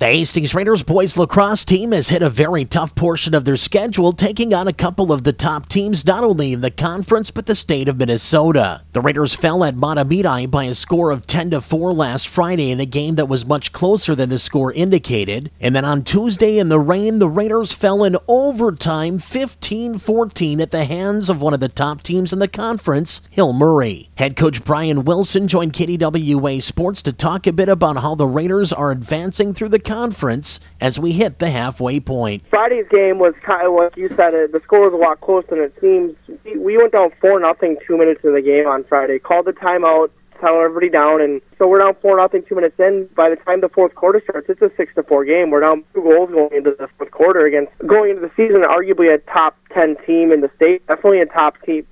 The Hastings Raiders boys lacrosse team has hit a very tough portion of their schedule, taking on a couple of the top teams not only in the conference but the state of Minnesota. The Raiders fell at Mahtomedi by a score of 10-4 last Friday in a game that was much closer than the score indicated. And then on Tuesday in the rain, the Raiders fell in overtime 15-14 at the hands of one of the top teams in the conference, Hill Murray. Head coach Brian Wilson joined KDWA Sports to talk a bit about how the Raiders are advancing through the conference as we hit the halfway point. Friday's game was kind of what you said. The score was a lot closer than it seems. We went down 4-0 2 minutes in the game on Friday. Called the timeout, settled everybody down, and so we're down 4-0 2 minutes in. By the time the fourth quarter starts, it's a 6-4 game. We're down 2 goals going into the fourth quarter against going into the season arguably a top 10 team in the state, definitely a top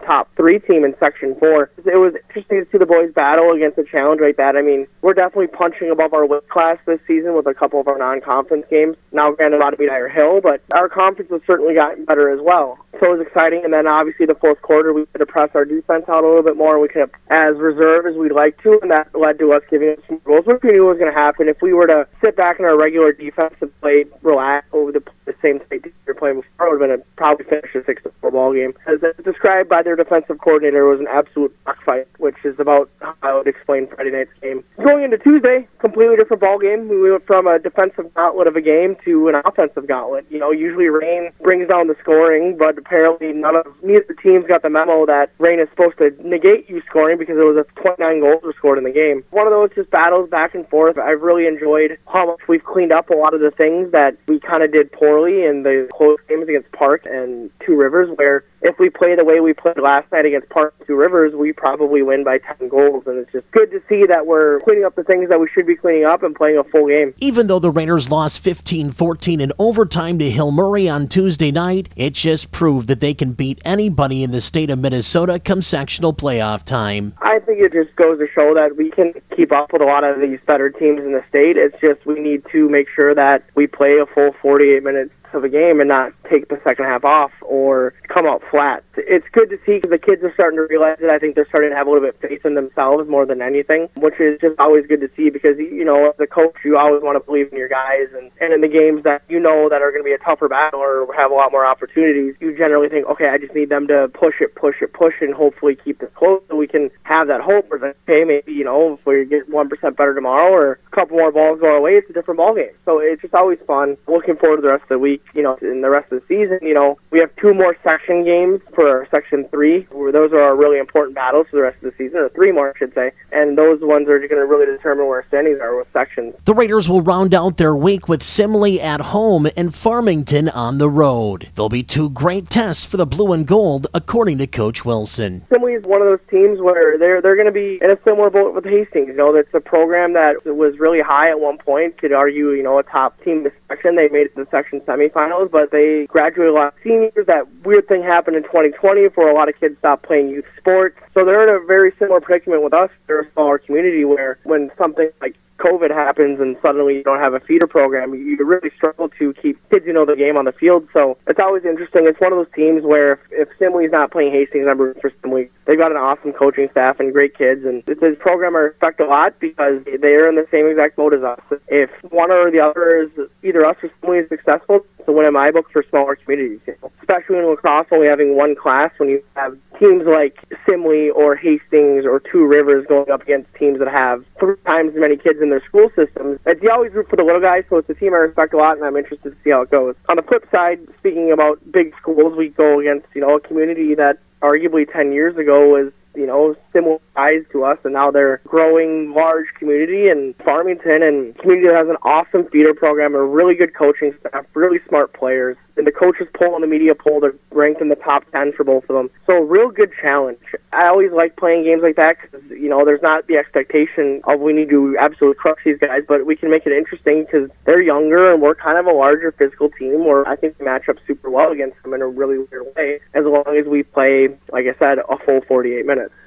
3 team in Section 4. It was interesting to see the boys battle against a challenge like that. I mean, we're definitely punching above our weight class this season with a couple of our non-conference games. Now, granted, about to beat our Hill, but our conference has certainly gotten better as well. So it was exciting, and then obviously the fourth quarter we had to press our defense out a little bit more. We could have as reserve as we'd like to, and that led to us giving us some goals, which we knew was going to happen. If we were to sit back in our regular defense and play relax over the same state we were playing before, it would have been probably finished a 6-4 ball game. As described by their defensive coordinator, it was an absolute fight, which is about how I would explain Friday night's game. Going into Tuesday, completely different ball game. We went from a defensive gauntlet of a game to an offensive gauntlet. You know, usually rain brings down the scoring, but apparently neither teams got the memo that rain is supposed to negate you scoring because it was 29 goals were scored in the game. One of those just battles back and forth. I've really enjoyed how much we've cleaned up a lot of the things that we kind of did poorly in the close games against Park and Two Rivers, where if we play the way we played last night against Park and Two Rivers, we probably win by 10 goals. And it's just good to see that we're cleaning up the things that we should be cleaning up and playing a full game. Even though the Raiders lost 15-14 in overtime to Hill Murray on Tuesday night, it just proved that they can beat anybody in the state of Minnesota come sectional playoff time. I think it just goes to show that we can keep up with a lot of these better teams in the state. It's just we need to make sure that we play a full 48 minutes of a game and not take the second half off or come out flat. It's good to see because the kids are starting to realize it. I think they're starting to have a little bit of faith in themselves more than anything, which is just always good to see because, you know, as a coach, you always want to believe in your guys. And in the games that you know that are going to be a tougher battle or have a lot more opportunities, you generally think, okay, I just need them to push it, and hopefully keep this close so we can have that hope. Or that, okay, maybe, you know, if we get 1% better tomorrow or a couple more balls go our way, it's a different ball game. So it's just always fun. Looking forward to the rest of the week. You know, in the rest of the season, you know, we have 2 more section games for our Section 3, where those are our really important battles for the rest of the season, or 3 more, I should say, and those ones are going to really determine where our standings are with sections. The Raiders will round out their week with Simley at home and Farmington on the road. There'll be 2 great tests for the blue and gold, according to Coach Wilson. Simley is one of those teams where they're going to be in a similar boat with Hastings. You know, that's a program that was really high at one point, could argue, you know, a top team in the section. They made it to the section semifinals, but they graduated a lot of seniors. That weird thing happened in 2020 where a lot of kids stopped playing youth sports. So they're in a very similar predicament with us. They're a smaller community where when something like COVID happens and suddenly you don't have a feeder program, you really struggle to keep kids, you know, the game on the field. So it's always interesting. It's one of those teams where if Simley's not playing Hastings, I'm rooting for Simley. They've got an awesome coaching staff and great kids, and this program I respect a lot because they're in the same exact boat as us. If one or the other is either us or Simley is successful, it's a win in my book for smaller communities. You know? Especially in lacrosse, only having one class, when you have teams like Simley or Hastings or Two Rivers going up against teams that have 3 times as many kids in their school systems. You always root for the little guys, so it's a team I respect a lot, and I'm interested to see how it goes. On the flip side, speaking about big schools, we go against, you know, a community that arguably 10 years ago was, you know, similar size to us, and now they're growing large community in Farmington, and community that has an awesome feeder program, a really good coaching staff, really smart players. And the coaches poll and the media poll, they're ranked in the top 10 for both of them. So a real good challenge. I always like playing games like that because, you know, there's not the expectation of we need to absolutely crush these guys, but we can make it interesting because they're younger and we're kind of a larger physical team where I think we match up super well against them in a really weird way as long as we play, like I said, a full 48 minutes.